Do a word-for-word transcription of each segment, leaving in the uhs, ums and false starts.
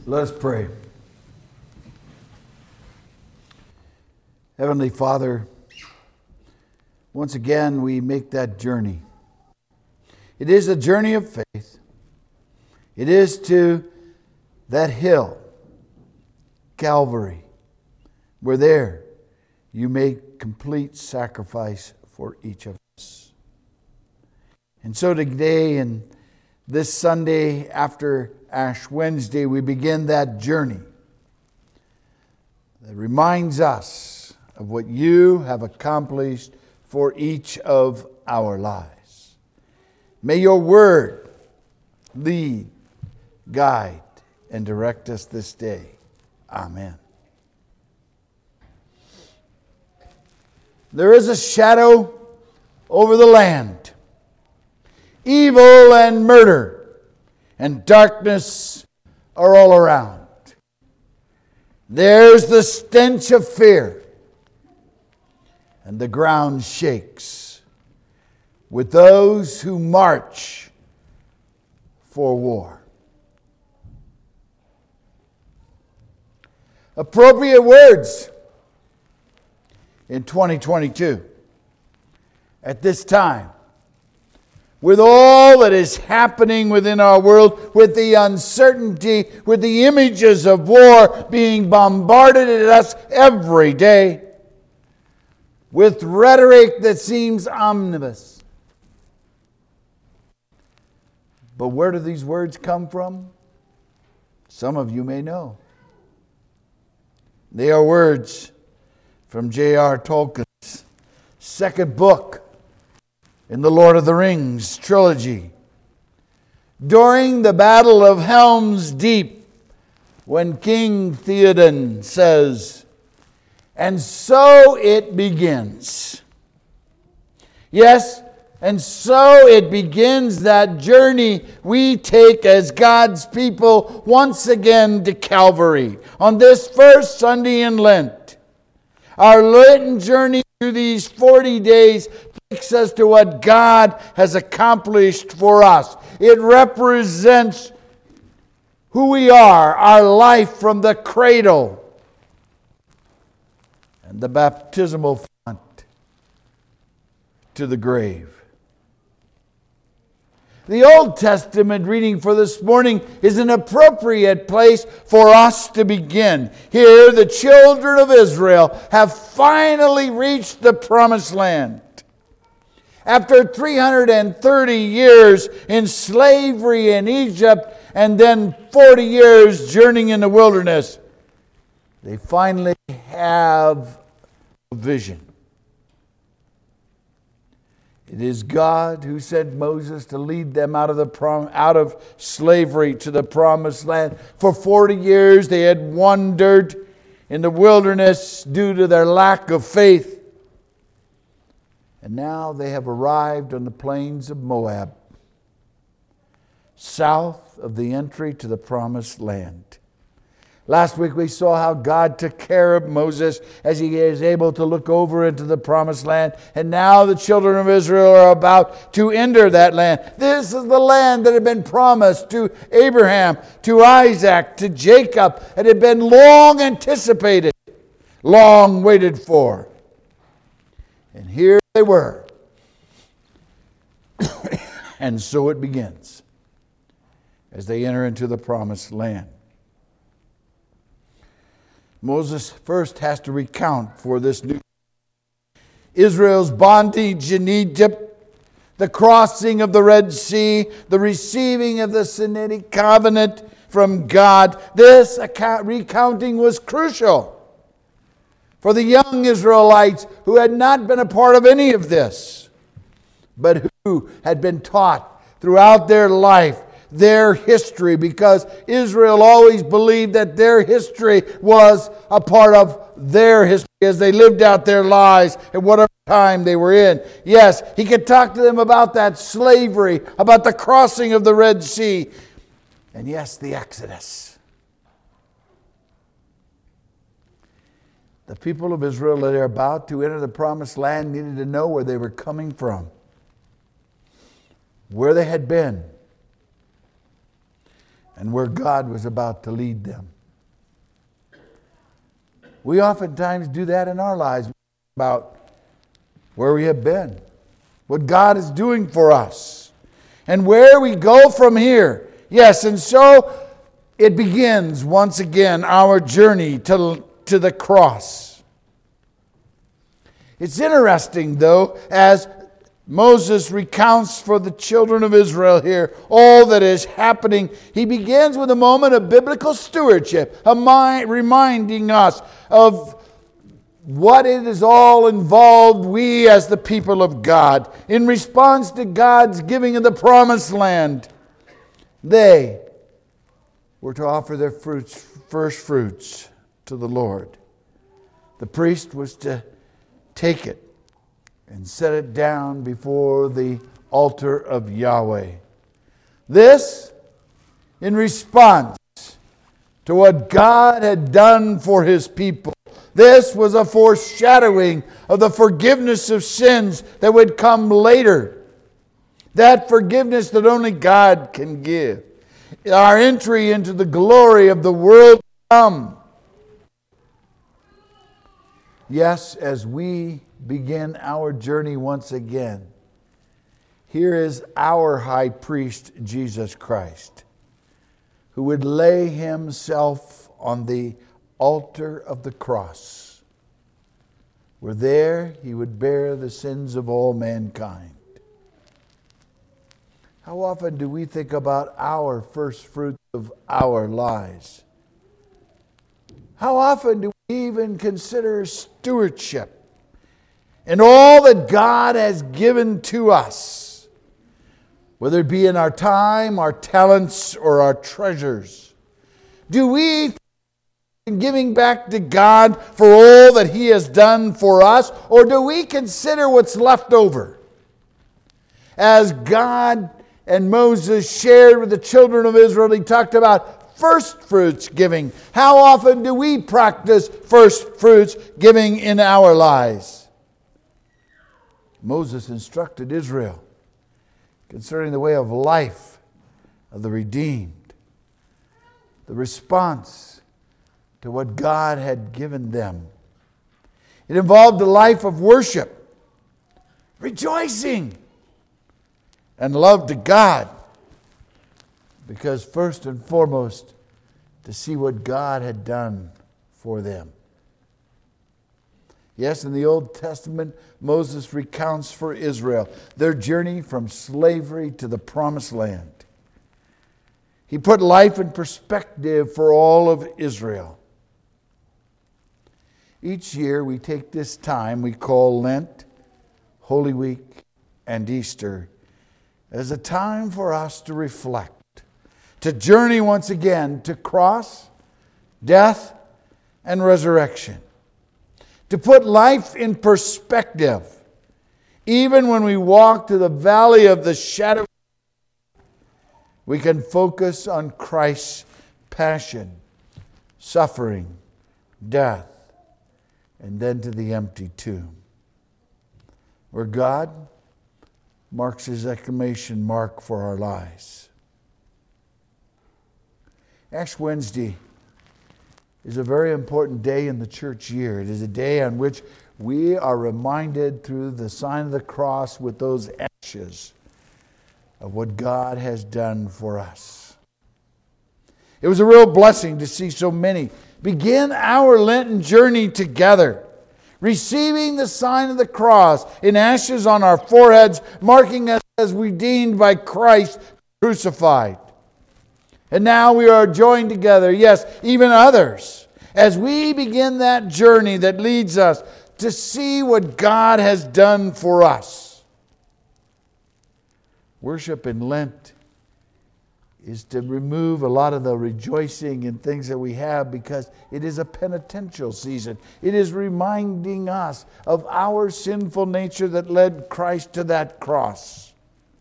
Let us pray. Heavenly Father, once again we make that journey. It is a journey of faith. It is to that hill, Calvary, where there you make complete sacrifice for each of us. And so today and this Sunday after Ash Wednesday, we begin that journey that reminds us of what you have accomplished for each of our lives. May your word lead, guide, and direct us this day. Amen. There is a shadow over the land. Evil and murder and darkness are all around. There's the stench of fear, and the ground shakes with those who march for war. Appropriate words in twenty twenty-two at this time, with all that is happening within our world, with the uncertainty, with the images of war being bombarded at us every day, with rhetoric that seems omnibus. But where do these words come from? Some of you may know. They are words from J R Tolkien's second book in the Lord of the Rings trilogy. During the Battle of Helm's Deep, when King Theoden says, "And so it begins." Yes, and so it begins that journey we take as God's people once again to Calvary on this first Sunday in Lent. Our Lenten journey through these forty days takes us to what God has accomplished for us. It represents who we are, our life from the cradle and the baptismal font to the grave. The Old Testament reading for this morning is an appropriate place for us to begin. Here, the children of Israel have finally reached the Promised Land. After three hundred thirty years in slavery in Egypt and then forty years journeying in the wilderness, they finally have a vision. It is God who sent Moses to lead them out of the prom- out of slavery to the Promised Land. For forty years they had wandered in the wilderness due to their lack of faith. And now they have arrived on the plains of Moab, south of the entry to the Promised Land. Last week we saw how God took care of Moses as he is able to look over into the Promised Land. And now the children of Israel are about to enter that land. This is the land that had been promised to Abraham, to Isaac, to Jacob. It had been long anticipated, long waited for. And here they were. And so it begins as they enter into the Promised Land. Moses first has to recount for this new Israel's bondage in Egypt, the crossing of the Red Sea, the receiving of the Sinaitic covenant from God. This account, recounting was crucial for the young Israelites who had not been a part of any of this, but who had been taught throughout their life their history, because Israel always believed that their history was a part of their history as they lived out their lives at whatever time they were in. Yes, he could talk to them about that slavery, about the crossing of the Red Sea, and yes, the Exodus. The people of Israel that are about to enter the Promised Land needed to know where they were coming from, where they had been. and where God was about to lead them. We oftentimes do that in our lives, about where we have been, what God is doing for us, and where we go from here. Yes, and so it begins once again our journey to, to the cross. It's interesting, though, as Moses recounts for the children of Israel here all that is happening. He begins with a moment of biblical stewardship, a mind, reminding us of what it is all involved, we as the people of God. In response to God's giving of the promised land, they were to offer their fruits, first fruits to the Lord. The priest was to take it and set it down before the altar of Yahweh. This in response to what God had done for His people. This was a foreshadowing of the forgiveness of sins that would come later. That forgiveness that only God can give. Our entry into the glory of the world to come. Yes, as we begin our journey once again, here is our high priest, Jesus Christ, who would lay Himself on the altar of the cross, where there He would bear the sins of all mankind. How often do we think about our first fruits of our lives? How often do we even consider stewardship and all that God has given to us, whether it be in our time, our talents, or our treasures? Do we, in giving back to God for all that He has done for us, or do we consider what's left over? As God and Moses shared with the children of Israel, He talked about first fruits giving. How often do we practice first fruits giving in our lives? Moses instructed Israel concerning the way of life of the redeemed, the response to what God had given them. It involved a life of worship, rejoicing, and love to God, because first and foremost, to see what God had done for them. Yes, in the Old Testament, Moses recounts for Israel their journey from slavery to the Promised Land. He put life in perspective for all of Israel. Each year we take this time we call Lent, Holy Week, and Easter as a time for us to reflect, to journey once again to cross, death, and resurrection. To put life in perspective, even when we walk to the valley of the shadow, we can focus on Christ's passion, suffering, death, and then to the empty tomb, where God marks His exclamation mark for our lives. Ash Wednesday is a very important day in the church year. It is a day on which we are reminded through the sign of the cross with those ashes of what God has done for us. It was a real blessing to see so many begin our Lenten journey together, receiving the sign of the cross in ashes on our foreheads, marking us as redeemed by Christ crucified. And now we are joined together, yes, even others, as we begin that journey that leads us to see what God has done for us. Worship in Lent is to remove a lot of the rejoicing and things that we have, because it is a penitential season. It is reminding us of our sinful nature that led Christ to that cross.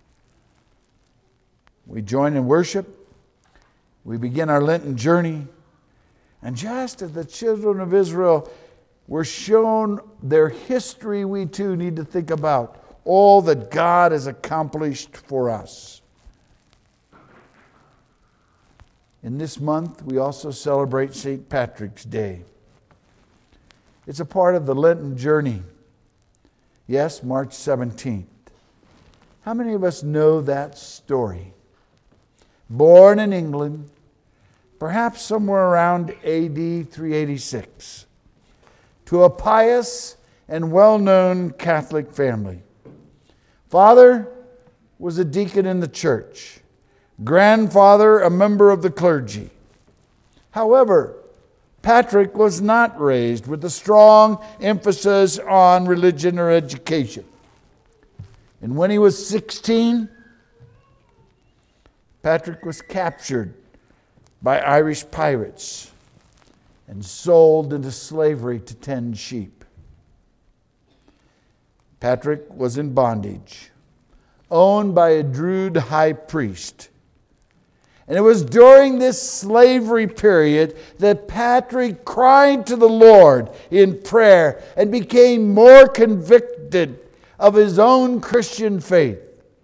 We join in worship. We begin our Lenten journey. And just as the children of Israel were shown their history, we too need to think about all that God has accomplished for us. In this month, we also celebrate Saint Patrick's Day. It's a part of the Lenten journey. Yes, March seventeenth. How many of us know that story? Born in England, perhaps somewhere around A D three eighty-six, to a pious and well-known Catholic family. Father was a deacon in the church. Grandfather, a member of the clergy. However, Patrick was not raised with a strong emphasis on religion or education. And when he was sixteen, Patrick was captured by Irish pirates and sold into slavery to tend sheep. Patrick was in bondage, owned by a Druid high priest. And it was during this slavery period that Patrick cried to the Lord in prayer and became more convicted of his own Christian faith.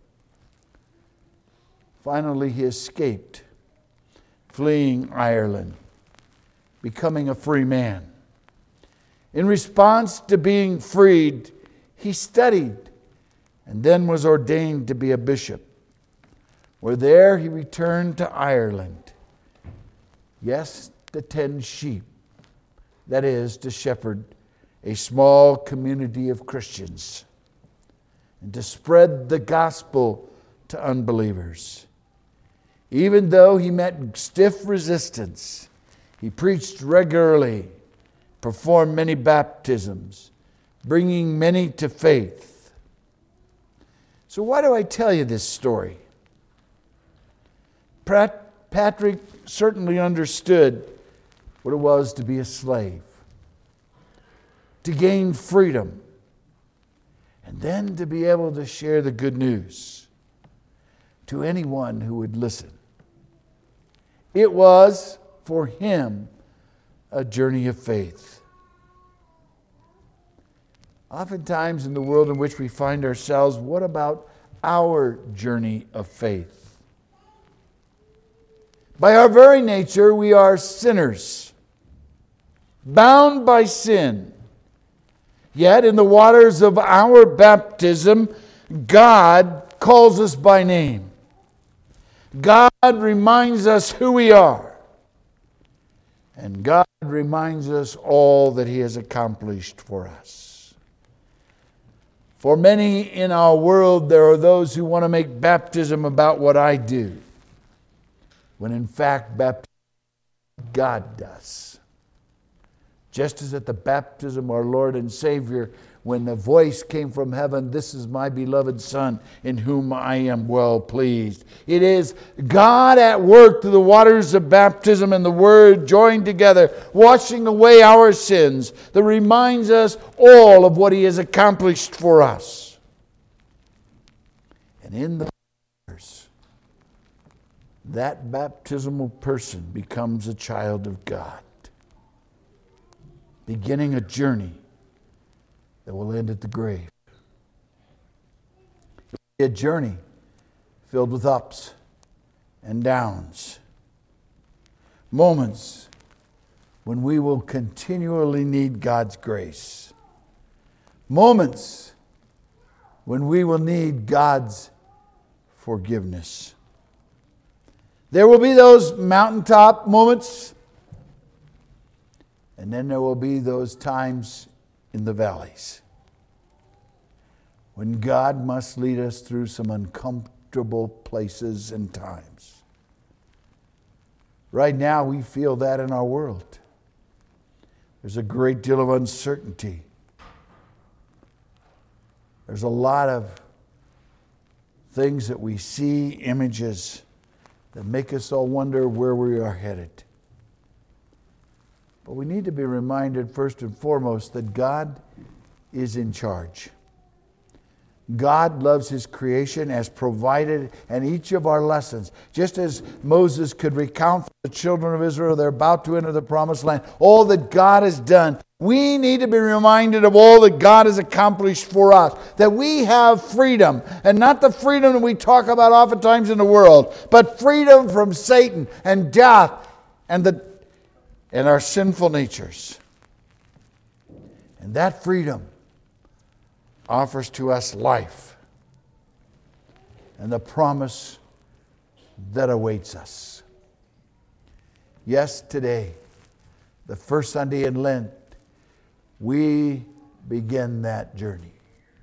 Finally, he escaped, fleeing Ireland, becoming a free man. In response to being freed, he studied and then was ordained to be a bishop. Where there he returned to Ireland. Yes, to tend sheep. That is, to shepherd a small community of Christians and to spread the gospel to unbelievers. Even though he met stiff resistance, he preached regularly, performed many baptisms, bringing many to faith. So why do I tell you this story? Patrick certainly understood what it was to be a slave, to gain freedom, and then to be able to share the good news to anyone who would listen. It was, for him, a journey of faith. Oftentimes in the world in which we find ourselves, what about our journey of faith? By our very nature, we are sinners, bound by sin. Yet in the waters of our baptism, God calls us by name. God reminds us who we are. And God reminds us all that He has accomplished for us. For many in our world, there are those who want to make baptism about what I do, when in fact, baptism God does. Just as at the baptism of our Lord and Savior, when the voice came from heaven, "This is my beloved Son, in whom I am well pleased." It is God at work through the waters of baptism and the Word joined together, washing away our sins, that reminds us all of what He has accomplished for us. And in the waters, that baptismal person becomes a child of God, beginning a journey that will end at the grave. It will be a journey filled with ups and downs, moments when we will continually need God's grace, moments when we will need God's forgiveness. There will be those mountaintop moments, and then there will be those times in the valleys when God must lead us through some uncomfortable places and times. Right now, we feel that in our world. There's a great deal of uncertainty. There's a lot of things that we see, images that make us all wonder where we are headed. But we need to be reminded first and foremost that God is in charge. God loves His creation, as provided, and each of our lessons, just as Moses could recount for the children of Israel, they're about to enter the promised land, all that God has done. We need to be reminded of all that God has accomplished for us, that we have freedom, and not the freedom that we talk about oftentimes in the world, but freedom from Satan and death and the and our sinful natures. And that freedom offers to us life and the promise that awaits us. Yes, today, the first Sunday in Lent, we begin that journey,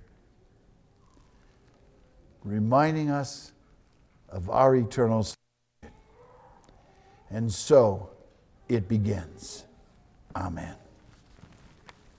reminding us of our eternal salvation. And so it begins. Amen.